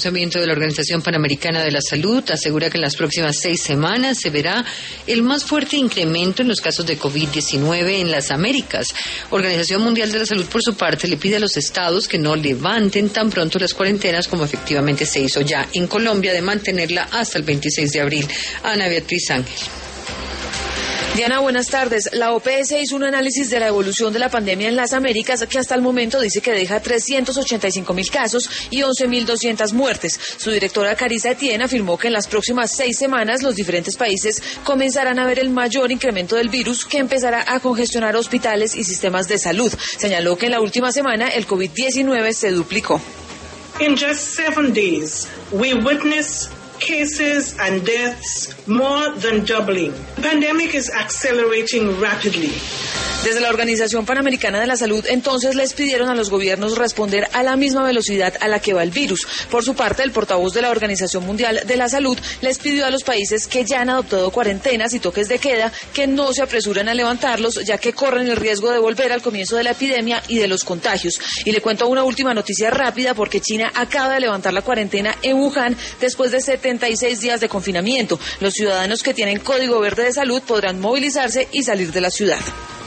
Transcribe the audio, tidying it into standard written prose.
pronunciamiento de la Organización Panamericana de la Salud asegura que en las próximas 6 semanas se verá el más fuerte incremento en los casos de COVID-19 en las Américas. Organización Mundial de la Salud, por su parte, le pide a los estados que no levanten tan pronto las cuarentenas como efectivamente se hizo ya en Colombia, de mantenerla hasta el 26 de abril. Ana Beatriz Ángel. Diana, buenas tardes. La OPS hizo un análisis de la evolución de la pandemia en las Américas que hasta el momento dice que deja 385.000 casos y 11.200 muertes. Su directora Carissa Etienne afirmó que en las próximas 6 semanas los diferentes países comenzarán a ver el mayor incremento del virus, que empezará a congestionar hospitales y sistemas de salud. Señaló que en la última semana el COVID-19 se duplicó. In just 7 days, we witnessed cases and deaths more than doubling. The pandemic is accelerating rapidly. Desde la Organización Panamericana de la Salud, entonces, les pidieron a los gobiernos responder a la misma velocidad a la que va el virus. Por su parte, el portavoz de la Organización Mundial de la Salud les pidió a los países que ya han adoptado cuarentenas y toques de queda que no se apresuren a levantarlos, ya que corren el riesgo de volver al comienzo de la epidemia y de los contagios. Y le cuento una última noticia rápida, porque China acaba de levantar la cuarentena en Wuhan después de 76 días de confinamiento. Los ciudadanos que tienen código verde de salud podrán movilizarse y salir de la ciudad.